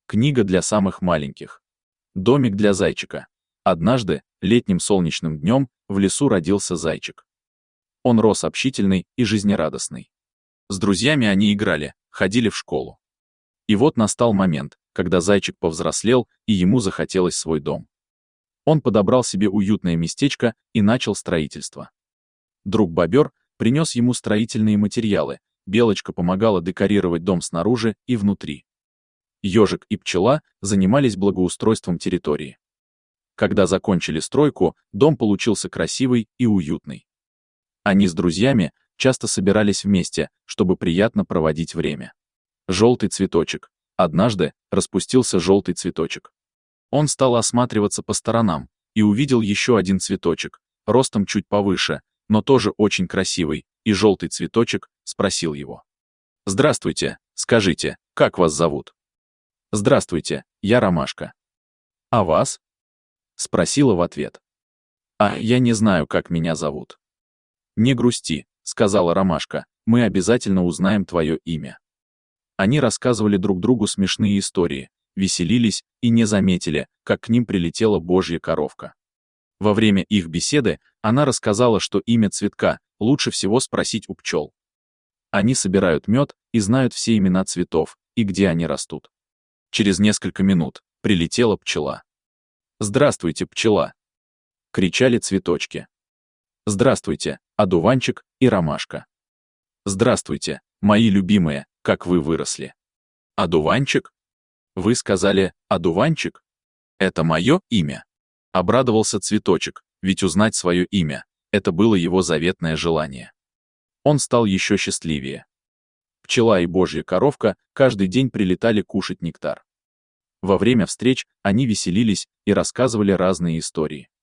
Книга для самых маленьких. Домик для зайчика. Однажды, летним солнечным днем, в лесу родился зайчик. Он рос общительный и жизнерадостный. С друзьями они играли, ходили в школу. И вот настал момент, когда зайчик повзрослел, и ему захотелось свой дом. Он подобрал себе уютное местечко и начал строительство. Друг-бобер принес ему строительные материалы, белочка помогала декорировать дом снаружи и внутри. Ежик и пчела занимались благоустройством территории. Когда закончили стройку, дом получился красивый и уютный. Они с друзьями часто собирались вместе, чтобы приятно проводить время. Желтый цветочек. Однажды распустился желтый цветочек. Он стал осматриваться по сторонам и увидел еще один цветочек, ростом чуть повыше, но тоже очень красивый, и желтый цветочек спросил его: «Здравствуйте, скажите, как вас зовут?» «Здравствуйте, я Ромашка». «А вас?» — спросила в ответ. «А я не знаю, как меня зовут». «Не грусти», — сказала Ромашка, — «мы обязательно узнаем твое имя». Они рассказывали друг другу смешные истории, веселились и не заметили, как к ним прилетела божья коровка. Во время их беседы она рассказала, что имя цветка лучше всего спросить у пчел. Они собирают мед и знают все имена цветов и где они растут. Через несколько минут прилетела пчела. «Здравствуйте, пчела!» — кричали цветочки. «Здравствуйте, одуванчик и ромашка!» «Здравствуйте, мои любимые, как вы выросли!» «Одуванчик? Вы сказали «одуванчик»? Это мое имя?» Обрадовался цветочек, ведь узнать свое имя — это было его заветное желание. Он стал еще счастливее. Пчела и божья коровка каждый день прилетали кушать нектар. Во время встреч они веселились и рассказывали разные истории.